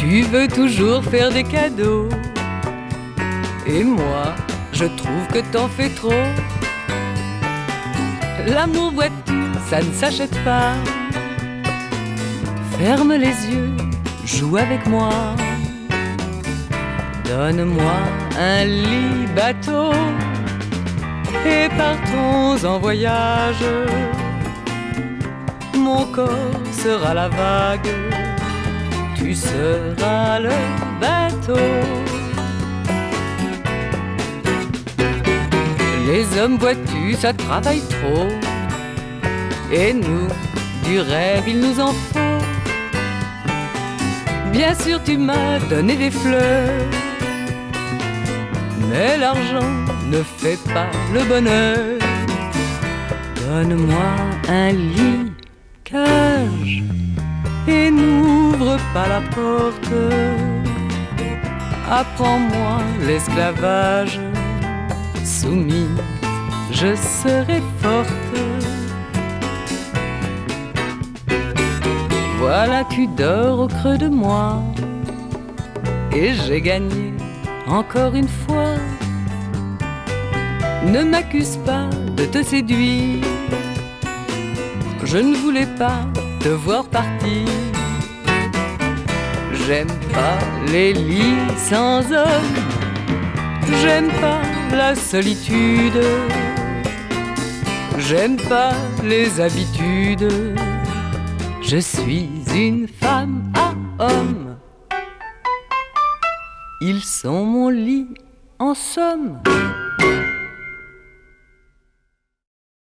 Tu veux toujours faire des cadeaux, et moi, je trouve que t'en fais trop. L'amour, vois-tu, ça ne s'achète pas. Ferme les yeux, joue avec moi. Donne-moi un lit bateau et partons en voyage. Mon corps sera la vague, tu seras le bateau. Les hommes, vois-tu, ça travaille trop. Et nous, du rêve, il nous en faut. Bien sûr, tu m'as donné des fleurs, mais l'argent ne fait pas le bonheur. Donne-moi un lit cage et n'ouvre pas la porte. Apprends-moi l'esclavage, soumise, je serai forte. Voilà, tu dors au creux de moi et j'ai gagné encore une fois. Ne m'accuse pas de te séduire, je ne voulais pas te voir partir. J'aime pas les lits sans homme, j'aime pas la solitude, j'aime pas les habitudes. Je suis une femme à homme, ils sont mon lit en somme.